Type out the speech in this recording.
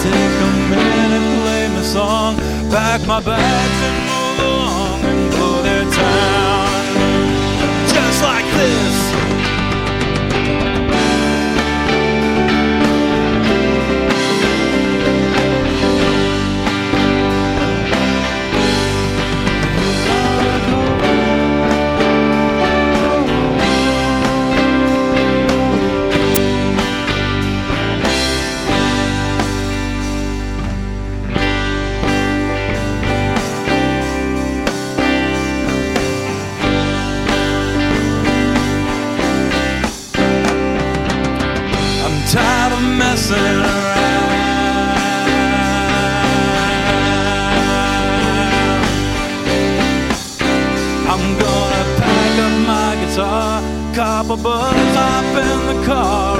Take a minute, play my song, pack my bags and move along and blow their town. Just like this. Tired of messing around. I'm gonna pack up my guitar, cop a buzz, hop in the car,